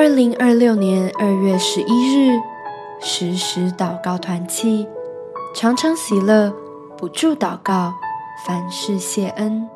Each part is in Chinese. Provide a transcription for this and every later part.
2026年2月11日，时时祷告团契，常常喜乐，不住祷告，凡事谢恩。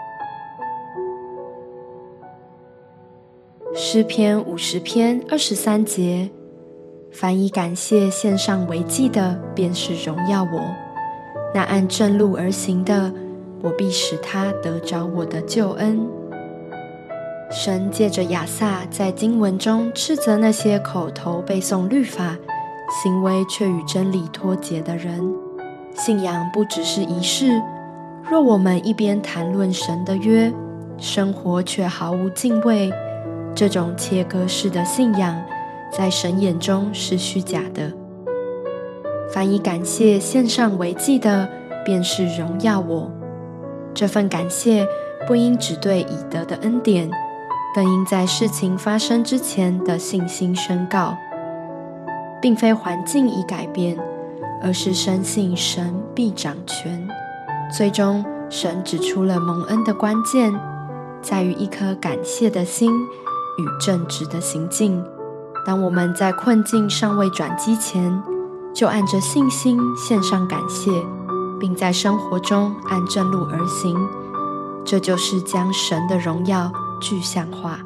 诗篇50篇23节，凡以感谢献上为祭的，便是荣耀我；那按正路而行的，我必使他得着我的救恩。神借着亚萨在经文中斥责那些口头背诵律法，行为却与真理脱节的人。信仰不只是仪式，若我们一边谈论神的约，生活却毫无敬畏，这种切割式的信仰在神眼中是虚假的。凡以感谢献上为祭的，便是荣耀我。这份感谢不应只对已得的恩典，更应在事情发生之前的信心宣告，并非环境已改变，而是深信神必掌权。最终，神指出了蒙恩的关键，在于一颗感谢的心与正直的行径。当我们在困境尚未转机前，就按着信心献上感谢，并在生活中按正路而行，这就是将神的荣耀具象化。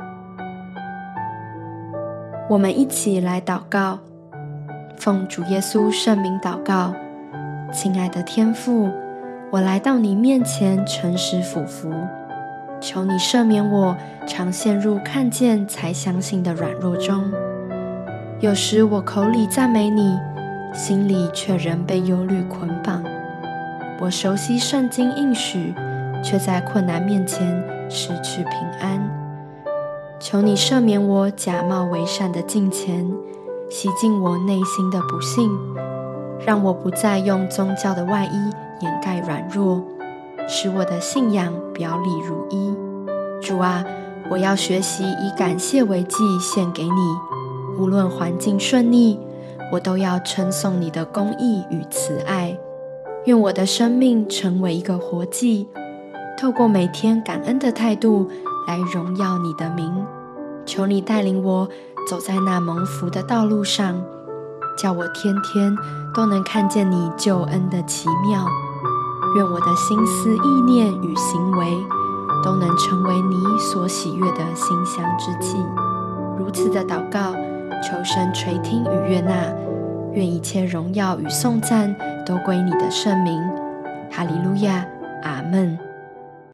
我们一起来祷告，奉主耶稣圣名祷告。亲爱的天父，我来到你面前诚实俯伏，求你赦免我常陷入看见才相信的软弱中。有时我口里赞美你，心里却仍被忧虑捆绑。我熟悉圣经应许，却在困难面前失去平安。求你赦免我假冒为善的敬虔，洗净我内心的不信，让我不再用宗教的外衣掩盖软弱，使我的信仰表里如一。主啊，我要学习以感谢为祭献给你，无论环境顺利，我都要称颂你的公义与慈爱。愿我的生命成为一个活祭，透过每天感恩的态度来荣耀你的名。求你带领我走在那蒙福的道路上，叫我天天都能看见你救恩的奇妙。愿我的心思意念与行为都能成为你所喜悦的馨香之气。如此的祷告，求神垂听与悦纳，愿一切荣耀与颂赞都归你的圣名。哈利路亚，阿们。